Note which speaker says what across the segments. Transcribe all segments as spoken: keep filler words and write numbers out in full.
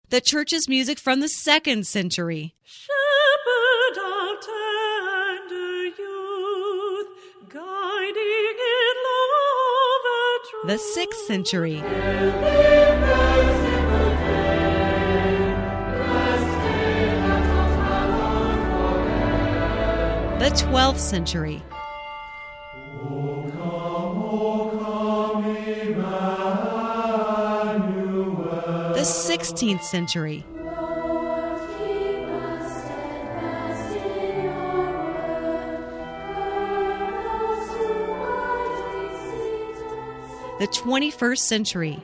Speaker 1: The church's music from the second century.
Speaker 2: Shepherd of tender youth, guiding in love and truth.
Speaker 1: The sixth century. The twelfth century. The sixteenth century. The twenty-first century.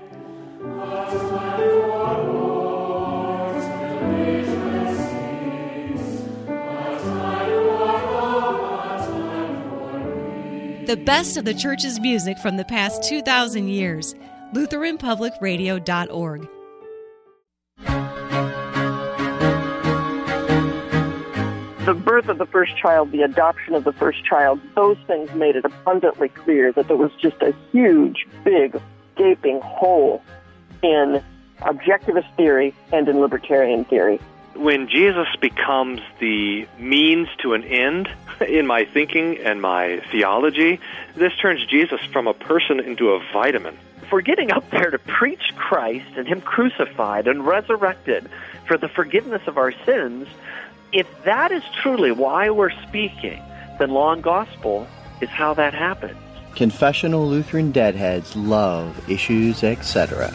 Speaker 1: The best of the church's music from the past two thousand years. Lutheran Public Radio dot org.
Speaker 3: The birth of the first child, the adoption of the first child, those things made it abundantly clear that there was just a huge, big, gaping hole in objectivist theory and in libertarian theory.
Speaker 4: When Jesus becomes the means to an end in my thinking and my theology, this turns Jesus from a person into a vitamin.
Speaker 5: For getting up there to preach Christ and Him crucified and resurrected for the forgiveness of our sins, if that is truly why we're speaking, then law and gospel is how that happens.
Speaker 6: Confessional Lutheran Deadheads love Issues, et cetera.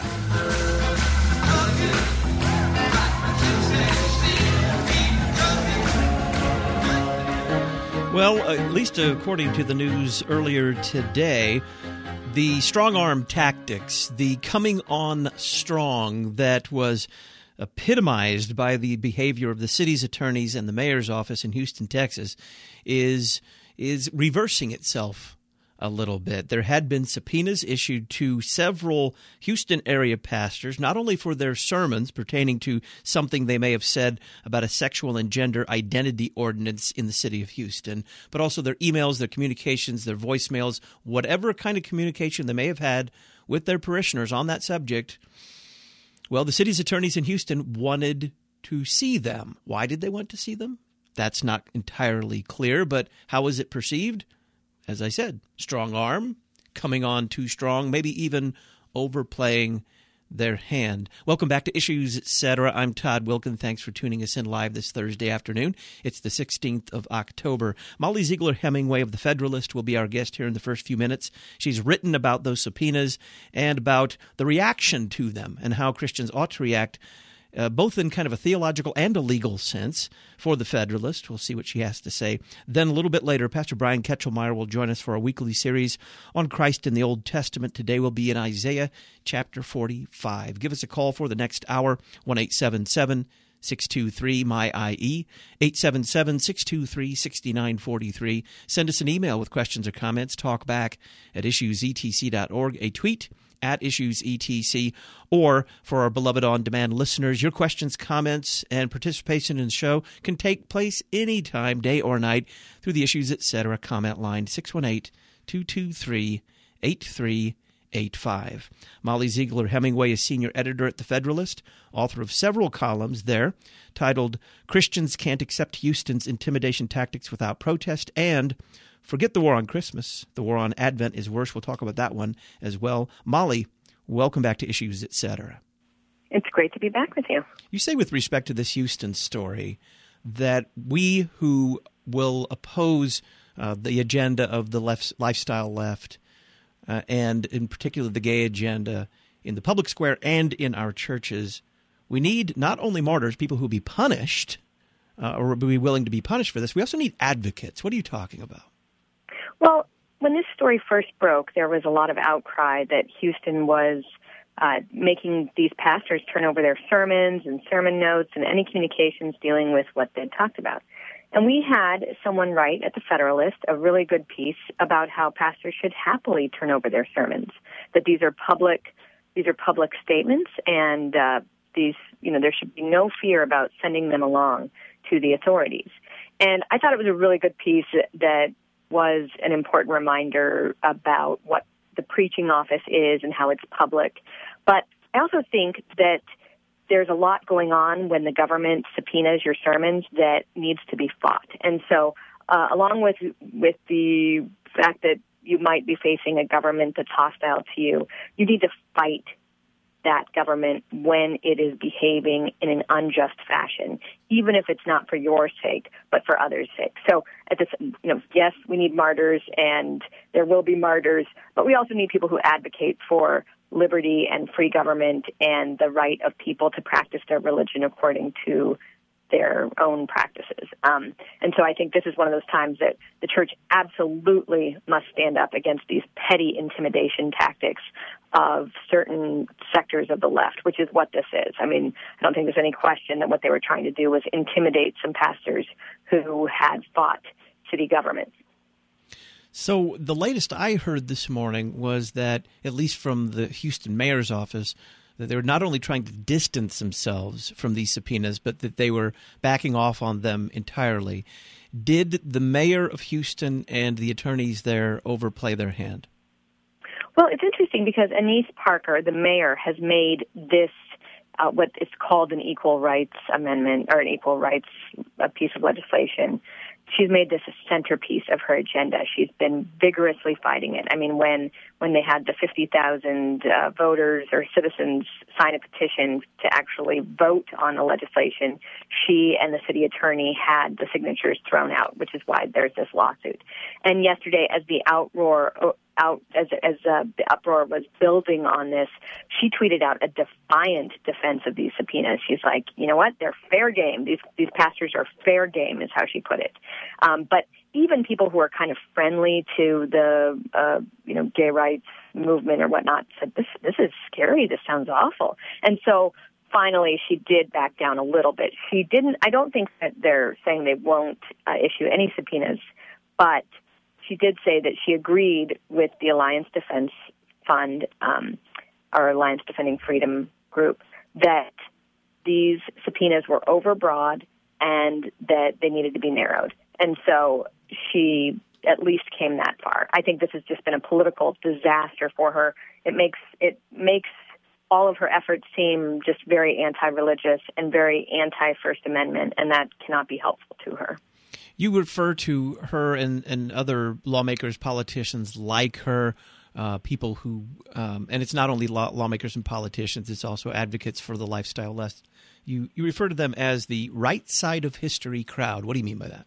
Speaker 7: Well, at least according to the news earlier today, the strong-arm tactics, the coming on strong that was epitomized by the behavior of the city's attorneys and the mayor's office in Houston, Texas, is is reversing itself a little bit. There had been subpoenas issued to several Houston area pastors, not only for their sermons pertaining to something they may have said about a sexual and gender identity ordinance in the city of Houston, but also their emails, their communications, their voicemails, whatever kind of communication they may have had with their parishioners on that subject. Well, the city's attorneys in Houston wanted to see them. Why did they want to see them? That's not entirely clear, but how was it perceived? As I said, strong arm, coming on too strong, maybe even overplaying their hand. Welcome back to Issues, et cetera. I'm Todd Wilken. Thanks for tuning us in live this Thursday afternoon. It's the sixteenth of October. Molly Ziegler Hemingway of The Federalist will be our guest here in the first few minutes. She's written about those subpoenas and about the reaction to them and how Christians ought to react, Uh, both in kind of a theological and a legal sense for The Federalist. We'll see what she has to say. Then a little bit later, Pastor Brian Ketchelmeyer will join us for a weekly series on Christ in the Old Testament. Today we'll be in Isaiah chapter forty-five. Give us a call for the next hour, one eight seven seven, six two three, M Y I E, eight seven seven, six two three, six nine four three. Send us an email with questions or comments. Talk back at issues e t c dot org. A tweet at IssuesETC, or for our beloved on-demand listeners, your questions, comments, and participation in the show can take place anytime, day or night, through the Issues, et cetera comment line, six one eight, two two three, eight three eight five. Molly Ziegler Hemingway is senior editor at The Federalist, author of several columns there, titled Christians Can't Accept Houston's Intimidation Tactics Without Protest, and Forget the War on Christmas. The War on Advent is Worse. We'll talk about that one as well. Molly, welcome back to Issues, et cetera.
Speaker 8: It's great to be back with you.
Speaker 7: You say with respect to this Houston story that we who will oppose uh, the agenda of the left, lifestyle left, uh, and in particular the gay agenda in the public square and in our churches, we need not only martyrs, people who will be punished uh, or be willing to be punished for this, we also need advocates. What are you talking about?
Speaker 8: Well, when this story first broke, there was a lot of outcry that Houston was uh, making these pastors turn over their sermons and sermon notes and any communications dealing with what they'd talked about. And we had someone write at The Federalist a really good piece about how pastors should happily turn over their sermons, that these are public, these are public statements, and uh, these, you know, there should be no fear about sending them along to the authorities. And I thought it was a really good piece that was an important reminder about what the preaching office is and how it's public. But I also think that there's a lot going on when the government subpoenas your sermons that needs to be fought. And so uh, along with with the fact that you might be facing a government that's hostile to you, you need to fight that government when it is behaving in an unjust fashion, even if it's not for your sake, but for others' sake. So, at this, you know, yes, we need martyrs, and there will be martyrs, but we also need people who advocate for liberty and free government and the right of people to practice their religion according to their own practices. Um, and so I think this is one of those times that the church absolutely must stand up against these petty intimidation tactics of certain sectors of the left, which is what this is. I mean, I don't think there's any question that what they were trying to do was intimidate some pastors who had fought city government.
Speaker 7: So the latest I heard this morning was that, at least from the Houston mayor's office, that they were not only trying to distance themselves from these subpoenas, but that they were backing off on them entirely. Did the mayor of Houston and the attorneys there overplay their hand?
Speaker 8: Well, it's interesting because Annise Parker, the mayor, has made this uh, what is called an equal rights amendment or an equal rights a piece of legislation. She's made this a centerpiece of her agenda. She's been vigorously fighting it. I mean, when when they had the fifty thousand uh, voters or citizens sign a petition to actually vote on the legislation, she and the city attorney had the signatures thrown out, which is why there's this lawsuit. And yesterday, as the outroar out as as uh, the uproar was building on this, she tweeted out a defiant defense of these subpoenas. She's like, you know what? They're fair game. These these pastors are fair game, is how she put it. Um, but even people who are kind of friendly to the uh, you know gay rights movement or whatnot said, this this is scary. This sounds awful. And so finally, she did back down a little bit. She didn't. I don't think that they're saying they won't uh, issue any subpoenas, but she did say that she agreed with the Alliance Defense Fund, um, our Alliance Defending Freedom group, that these subpoenas were overbroad and that they needed to be narrowed. And so she at least came that far. I think this has just been a political disaster for her. It makes it makes all of her efforts seem just very anti-religious and very anti-First Amendment, and that cannot be helpful to her.
Speaker 7: You refer to her and, and other lawmakers, politicians like her, uh, people who, um, and it's not only law, lawmakers and politicians, it's also advocates for the lifestyle less. You, you refer to them as the right side of history crowd. What do you mean by that?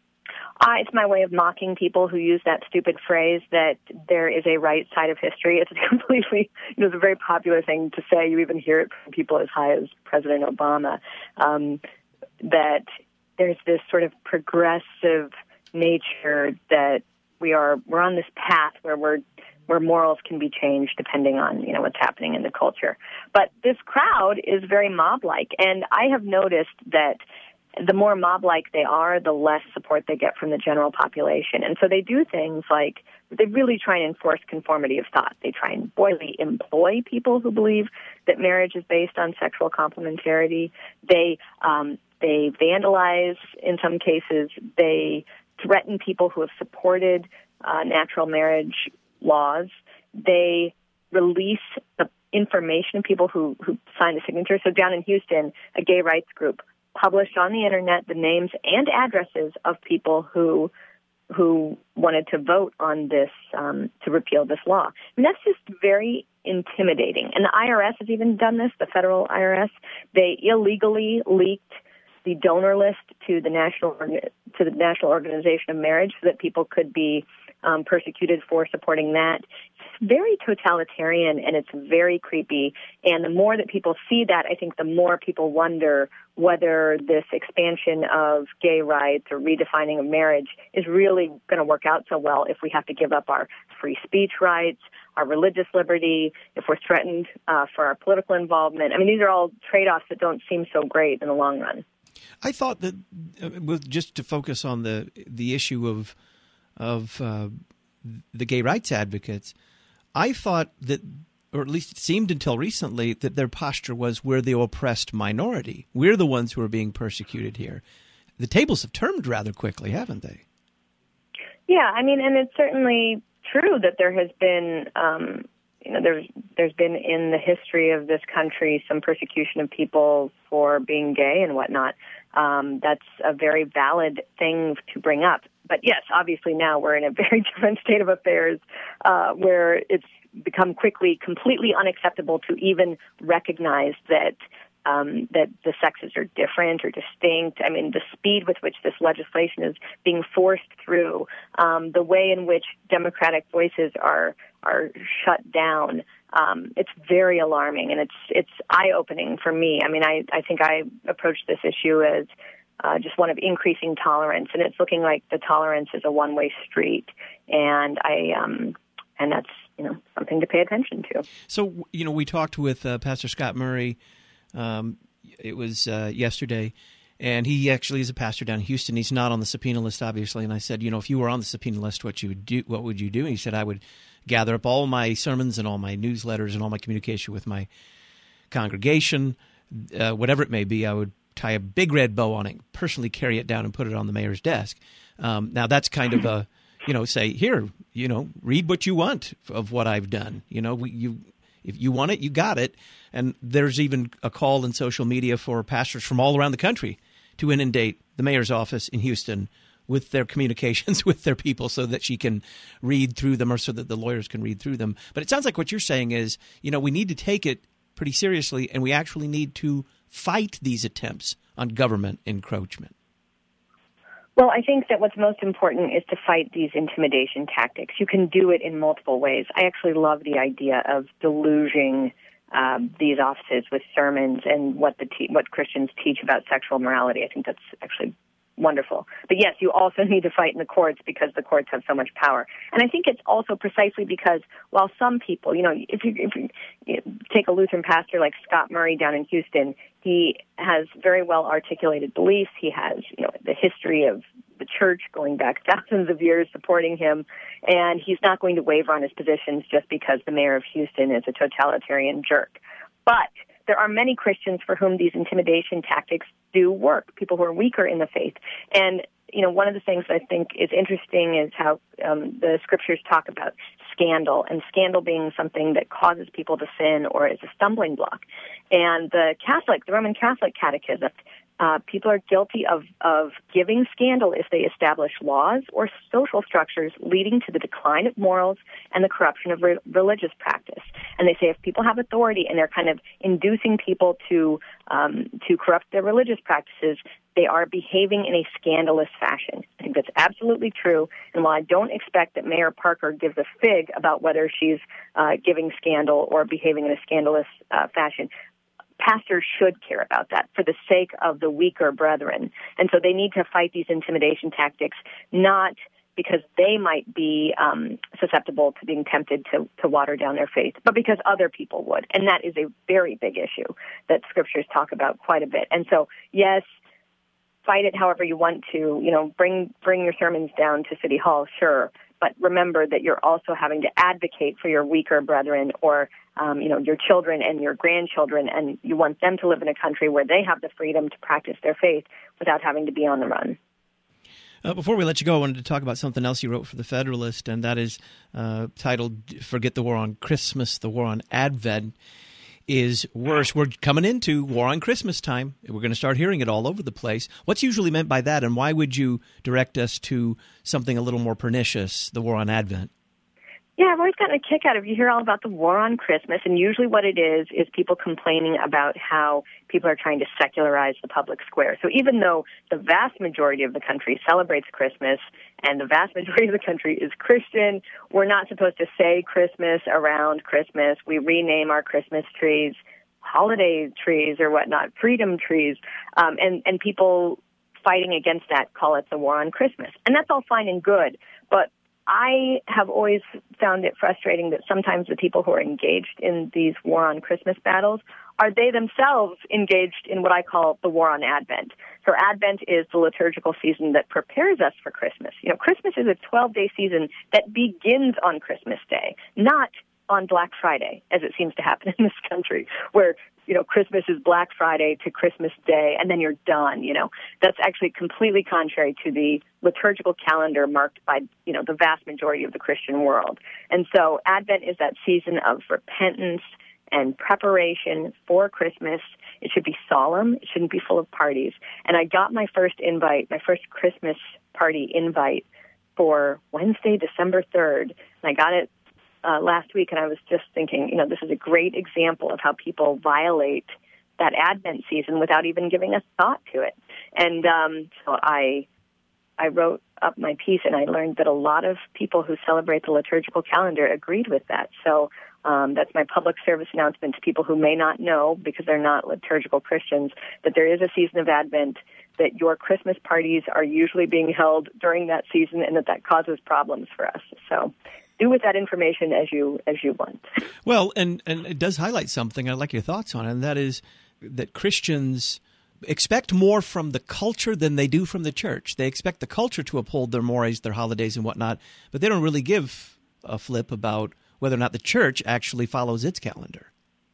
Speaker 8: Uh, it's my way of mocking people who use that stupid phrase that there is a right side of history. It's completely, you know, it's a very popular thing to say. You even hear it from people as high as President Obama, um, that there's this sort of progressive nature that we are, we're on this path where we're, where morals can be changed depending on, you know, what's happening in the culture. But this crowd is very mob-like, and I have noticed that the more mob-like they are, the less support they get from the general population. And so they do things like they really try and enforce conformity of thought. They try and boldly employ people who believe that marriage is based on sexual complementarity. They um, they vandalize in some cases. They threaten people who have supported uh, natural marriage laws. They release the information of people who, who sign the signature. So down in Houston, a gay rights group published on the internet the names and addresses of people who who wanted to vote on this, um, to repeal this law. I mean, that's just very intimidating. And the I R S has even done this, the federal I R S. They illegally leaked the donor list to the National to the National Organization of Marriage so that people could be um, persecuted for supporting that. It's very totalitarian and it's very creepy. And the more that people see that, I think the more people wonder whether this expansion of gay rights or redefining of marriage is really going to work out so well if we have to give up our free speech rights, our religious liberty, if we're threatened uh, for our political involvement. I mean, these are all trade-offs that don't seem so great in the long run.
Speaker 7: I thought that, uh, with just to focus on the the issue of of uh, the gay rights advocates, I thought that, or at least it seemed until recently, that their posture was we're the oppressed minority. We're the ones who are being persecuted here. The tables have turned rather quickly, haven't they?
Speaker 8: Yeah, I mean, and it's certainly true that there has been um, you know, there's there's been in the history of this country some persecution of people for being gay and whatnot. Um, that's a very valid thing to bring up. But yes, obviously now we're in a very different state of affairs uh, where it's become quickly completely unacceptable to even recognize that um, that the sexes are different or distinct. I mean, the speed with which this legislation is being forced through, um, the way in which democratic voices are are shut down. Um, it's very alarming, and it's it's eye-opening for me. I mean, I, I think I approached this issue as uh, just one of increasing tolerance, and it's looking like the tolerance is a one-way street, and I um, and that's you know something to pay attention to.
Speaker 7: So you know, we talked with uh, Pastor Scott Murray. Um, it was uh, yesterday, and he actually is a pastor down in Houston. He's not on the subpoena list, obviously. And I said, you know, if you were on the subpoena list, what you would do? What would you do? And he said, I would gather up all my sermons and all my newsletters and all my communication with my congregation, uh, whatever it may be. I would tie a big red bow on it, personally carry it down, and put it on the mayor's desk. Um, now that's kind of a, you know, say here, you know, read what you want of what I've done. You know, we, you. If you want it, you got it. And there's even a call in social media for pastors from all around the country to inundate the mayor's office in Houston with their communications with their people so that she can read through them or so that the lawyers can read through them. But it sounds like what you're saying is, you know, we need to take it pretty seriously, and we actually need to fight these attempts on government encroachment.
Speaker 8: Well, I think that what's most important is to fight these intimidation tactics. You can do it in multiple ways. I actually love the idea of deluging um, these offices with sermons and what the te- what Christians teach about sexual morality. I think that's actually wonderful. But yes, you also need to fight in the courts because the courts have so much power. And I think it's also precisely because while some people, you know, if you, if you, you know, take a Lutheran pastor like Scott Murray down in Houston, he has very well articulated beliefs. He has, you know, the history of the church going back thousands of years supporting him, and he's not going to waver on his positions just because the mayor of Houston is a totalitarian jerk. But there are many Christians for whom these intimidation tactics do work, people who are weaker in the faith. And, you know, one of the things I think is interesting is how um, the scriptures talk about scandal, and scandal being something that causes people to sin or is a stumbling block. And the Catholic, the Roman Catholic Catechism, uh, people are guilty of, of giving scandal if they establish laws or social structures leading to the decline of morals and the corruption of re- religious practice. And they say if people have authority and they're kind of inducing people to um, to corrupt their religious practices, they are behaving in a scandalous fashion. I think that's absolutely true. And while I don't expect that Mayor Parker gives a fig about whether she's uh, giving scandal or behaving in a scandalous uh, fashion, pastors should care about that for the sake of the weaker brethren. And so they need to fight these intimidation tactics, not because they might be um, susceptible to being tempted to, to water down their faith, but because other people would. And that is a very big issue that scriptures talk about quite a bit. And so, yes, fight it however you want to, you know, bring bring your sermons down to City Hall, sure, but remember that you're also having to advocate for your weaker brethren or, um, you know, your children and your grandchildren, and you want them to live in a country where they have the freedom to practice their faith without having to be on the run.
Speaker 7: Uh, before we let you go, I wanted to talk about something else you wrote for The Federalist, and that is uh, titled Forget the War on Christmas, the War on Advent is worse. We're coming into War on Christmas time. We're going to start hearing it all over the place. What's usually meant by that, and why would you direct us to something a little more pernicious, the War on Advent?
Speaker 8: Yeah, I've always gotten a kick out of, you hear all about the war on Christmas, and usually what it is is people complaining about how people are trying to secularize the public square. So even though the vast majority of the country celebrates Christmas and the vast majority of the country is Christian, we're not supposed to say Christmas around Christmas. We rename our Christmas trees holiday trees or whatnot, freedom trees, um, and, and people fighting against that call it the war on Christmas. And that's all fine and good, but I have always found it frustrating that sometimes the people who are engaged in these war on Christmas battles are they themselves engaged in what I call the war on Advent. So Advent is the liturgical season that prepares us for Christmas. You know, Christmas is a twelve-day season that begins on Christmas Day, not on Black Friday, as it seems to happen in this country, where, you know, Christmas is Black Friday to Christmas Day, and then you're done, you know. That's actually completely contrary to the liturgical calendar marked by, you know, the vast majority of the Christian world. And so Advent is that season of repentance and preparation for Christmas. It should be solemn. It shouldn't be full of parties. And I got my first invite, my first Christmas party invite for Wednesday, December third. And I got it uh, last week, and I was just thinking, you know, this is a great example of how people violate that Advent season without even giving a thought to it. And um, so I I wrote up my piece, and I learned that a lot of people who celebrate the liturgical calendar agreed with that. So um, that's my public service announcement to people who may not know, because they're not liturgical Christians, that there is a season of Advent, that your Christmas parties are usually being held during that season, and that that causes problems for us. So do with that information as you as you want.
Speaker 7: Well, and, and it does highlight something. I'd like your thoughts on it, and that is that Christians expect more from the culture than they do from the church. They expect the culture to uphold their mores, their holidays and whatnot, but they don't really give a flip about whether or not the church actually follows its calendar.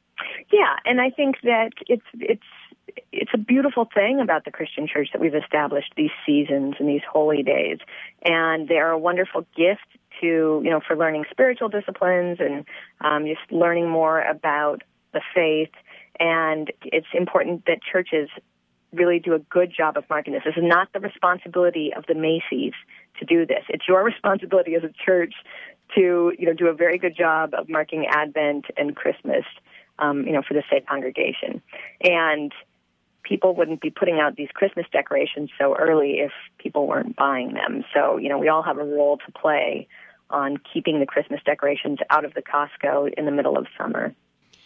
Speaker 8: Yeah, and I think that it's it's it's a beautiful thing about the Christian church that we've established these seasons and these holy days, and they are a wonderful gift to, you know, for learning spiritual disciplines and um, just learning more about the faith. And it's important that churches really do a good job of marking this. This is not the responsibility of the Macy's to do this. It's your responsibility as a church to, you know, do a very good job of marking Advent and Christmas, um, you know, for the state congregation. And people wouldn't be putting out these Christmas decorations so early if people weren't buying them. So, you know, we all have a role to play on keeping the Christmas decorations out of the Costco in the middle of summer.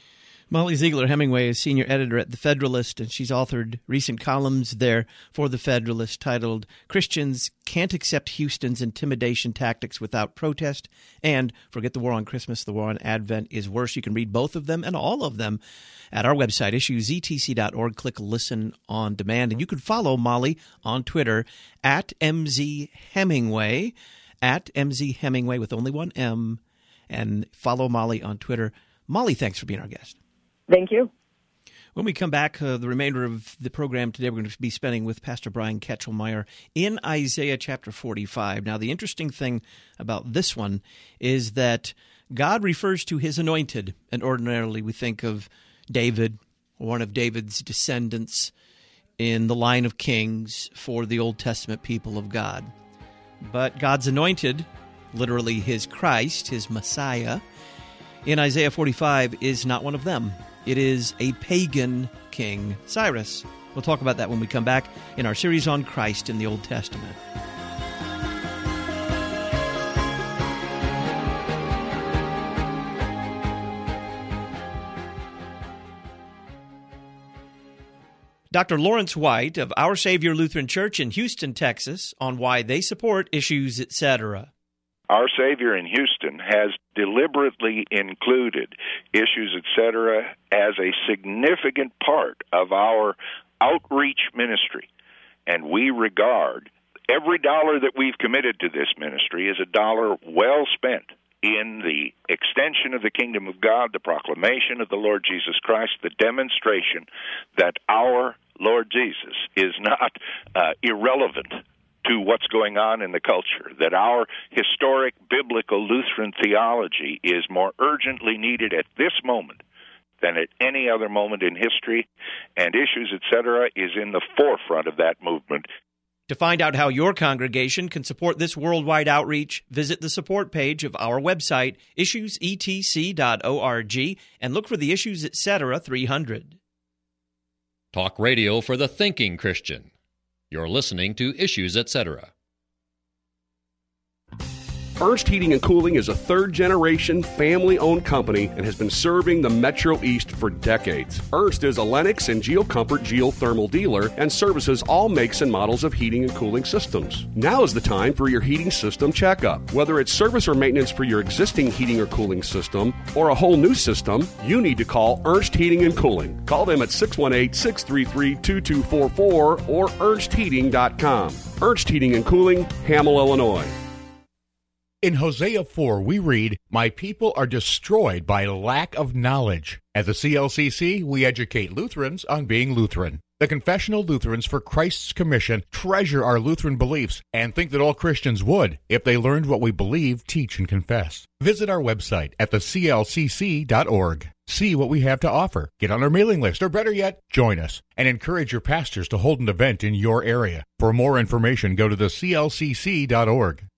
Speaker 7: Molly Ziegler Hemingway is senior editor at The Federalist, and she's authored recent columns there for The Federalist titled Christians Can't Accept Houston's Intimidation Tactics Without Protest, and Forget the War on Christmas, the War on Advent is Worse. You can read both of them and all of them at our website, issues e t c dot org. Click Listen on Demand. And you can follow Molly on Twitter at M Z Hemingway, at M Z Hemingway with only one M, and follow Molly on Twitter. Molly, thanks for being our guest.
Speaker 8: Thank you.
Speaker 7: When we come back, uh, the remainder of the program today, we're going to be spending with Pastor Brian Ketchelmeyer in Isaiah chapter forty-five. Now, the interesting thing about this one is that God refers to his anointed, and ordinarily we think of David, one of David's descendants in the line of kings for the Old Testament people of God. But God's anointed, literally his Christ, his Messiah, in Isaiah forty-five is not one of them. It is a pagan king, Cyrus. We'll talk about that when we come back in our series on Christ in the Old Testament. Doctor Lawrence White of Our Savior Lutheran Church in Houston, Texas, on why they support Issues, et cetera.
Speaker 9: Our Savior in Houston has deliberately included Issues, et cetera, as a significant part of our outreach ministry. And we regard every dollar that we've committed to this ministry as a dollar well spent in the extension of the kingdom of God, the proclamation of the Lord Jesus Christ, the demonstration that our Lord Jesus is not uh, irrelevant to what's going on in the culture, that our historic biblical Lutheran theology is more urgently needed at this moment than at any other moment in history, and Issues, et cetera, is in the forefront of that movement.
Speaker 7: To find out how your congregation can support this worldwide outreach, visit the support page of our website, issues e t c dot org, and look for the Issues, et cetera three hundred.
Speaker 10: Talk radio for the thinking Christian. You're listening to Issues, et cetera.
Speaker 11: Ernst Heating and Cooling is a third-generation, family-owned company and has been serving the Metro East for decades. Ernst is a Lennox and GeoComfort geothermal dealer and services all makes and models of heating and cooling systems. Now is the time for your heating system checkup. Whether it's service or maintenance for your existing heating or cooling system or a whole new system, you need to call Ernst Heating and Cooling. Call them at six one eight, six three three, two two four four or ernst heating dot com. Ernst Heating and Cooling, Hamel, Illinois.
Speaker 12: In Hosea four, we read, "My people are destroyed by lack of knowledge." At the C L C C, we educate Lutherans on being Lutheran. The Confessional Lutherans for Christ's Commission treasure our Lutheran beliefs and think that all Christians would if they learned what we believe, teach, and confess. Visit our website at the C L C C dot org. See what we have to offer. Get on our mailing list, or better yet, join us, and encourage your pastors to hold an event in your area. For more information, go to the C L C C dot org.